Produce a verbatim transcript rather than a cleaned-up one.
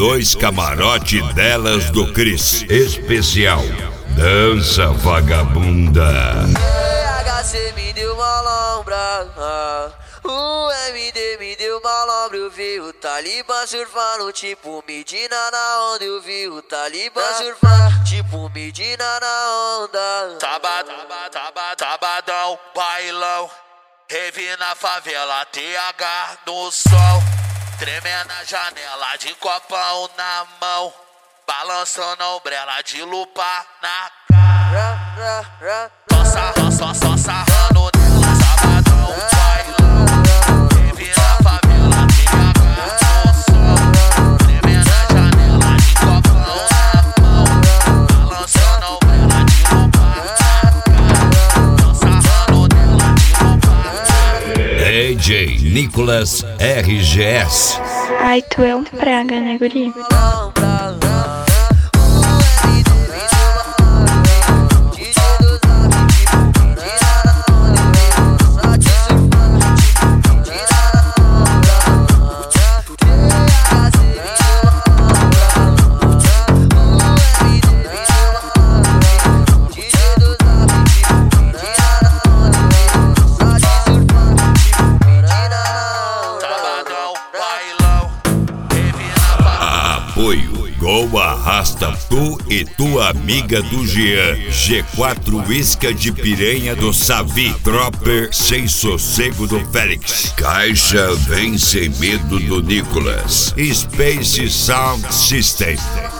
dois camarote delas do Cris. Especial Dança Vagabunda. E H C me deu malombra, o M D me deu malombra. Eu vi o Talibã surfando tipo Medina na onda. Eu vi o Talibã surfando tipo Medina na onda. Sábado, sábado, sabadão, bailão, rave na favela, T H no sol. Tremendo na janela de copão na mão, balançando a ombrela de lupa na cara. Só, só, só sarrando nela, sabadão, bailão, rave na favela, T H no sol. Tremendo na janela de copão na mão, balançando a ombrela de lupa na cara. Só sarrando nela de lupa na cara. D J Nicolas R G S. Ai, tu é um praga, né, guri? Gol Arrasta Tu e tua amiga do Jean. G quatro Isca de Piranha do Savi. Dropper Sem Sossego do Félix. Caixa Vem Sem Medo do Nicolas. Space Sound System.